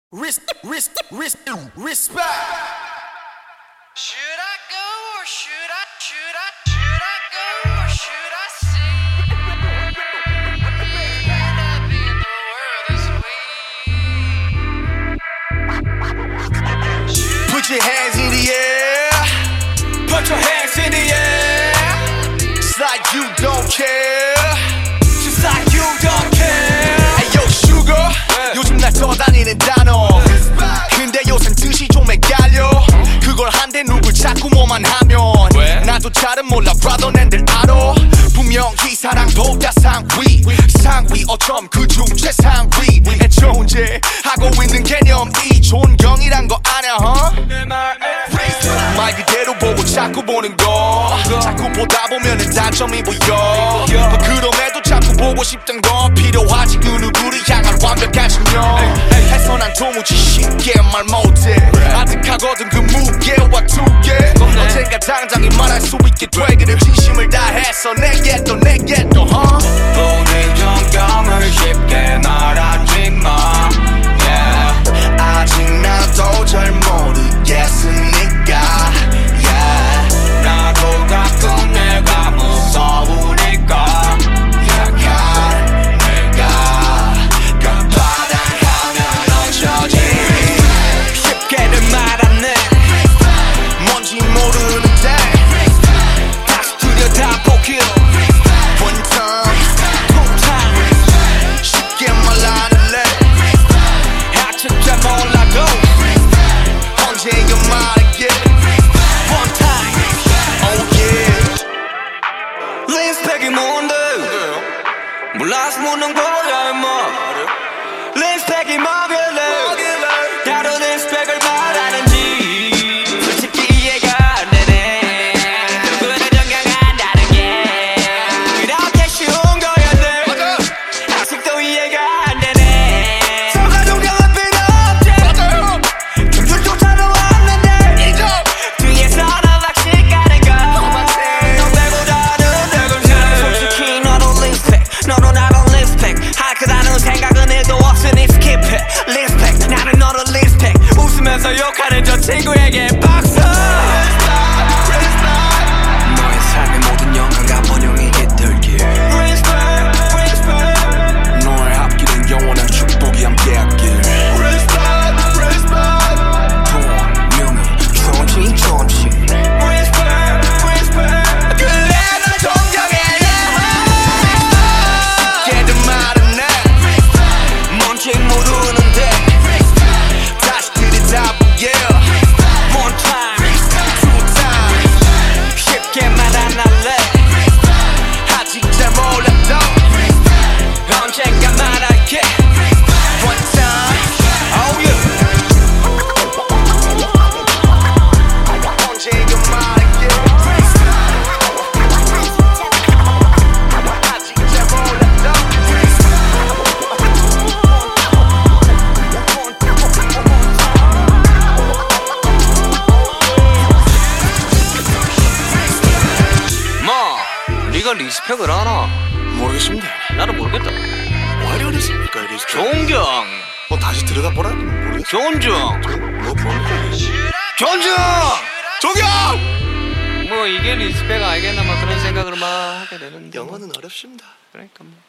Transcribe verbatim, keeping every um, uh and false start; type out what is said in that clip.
Risk, risk, risk, respect. Should I go or should I, should I, should I go or should I see? End up in the world this way. Put your hands in the air. Put your hands in the air. It's like you don't care. Just like you don't care. Hey yo sugar, 요즘 날 떠다니는 단어. 근데 요샌 뜻이 좀 헷갈려. 그걸 한데 누굴 자꾸 뭐만 하면 나도 잘은 몰라 brother 낸들 알아. 분명히 사랑보다 상위 상위 어쩜 그중 최상위 애초제 하고 있는 개념이 존경이란 거 아냐 huh? 말 그대로 보고 자꾸 보는 거 자꾸 보다 보면은 단점이 보여 그럼에도 자꾸 보고 싶던 건 필요하지 그 누구를 향한 완벽한 신념 해서 난 도무지 쉽게 말 못해 아득하거든 그 무게와 두개 언젠가 당장에 말할 수 있게 되기를 진심을 다해서 내게 또 내게 또 huh? 우리 정경을 쉽게 말하지 마 yeah. 아직 나도 잘 모르겠으니까 yeah. 나도 가끔 내가 무서우니까 약간 내가 바닥하면 얹혀지 쉽게를 말하네 뭔지 모르는데 다시 들여다보길 One time Two time 쉽게 말하는래 아직 잘 몰라도 언제가 말할게 One time Oh yeah 린스펙이 뭔데 몰라서 묻는 거야 임마 린스펙이 뭐길래 다른 린스펙을 말하는지 솔직히 이해가 안 되네 누구나 정경한다는 게 그렇게 쉬운 거였네 아직도 이해가 안 되네 서가 존경할 필요 없지 점수조차도 없는데 뒤에서 너 박식 가는 거너 빼고 다른 대군들 솔직히 너도 린스펙 너도 나도 린스펙 할 거라는 생각은 일도 없으니 스킵해 린스펙 나는 너를 린스펙 웃으면서 욕하는 저 친구에게 박수 너의 삶의 모든 영광과 번영이 깃들길 린스펙 린스펙 너의 앞길은 영원한 축복이 함께하길 돈, 명예, 존칭 존칭 린스펙 린스펙 그래 널 존경해 걔들 말은 나 뭔지 모르는데 다시 들여다보게 One time, Two time 쉽게 말 안 할래 아직 잘 몰라도 언젠가 말할게 One time Oh yeah 언제가 말할게 아직 잘 몰라도 마, 네가 리스펙을 하나? 모르겠습니다. 나는 모르겠다 왜 이러십니까 이리 존경 뭐 다시 들여다보라 모르겠어. 존중 뭐 뭡니까? 존중 조경! 뭐 이게 리스펙 알겠나 막 그런 생각을 막 하게 되는데 영어는 어렵습니다. 그러니까 뭐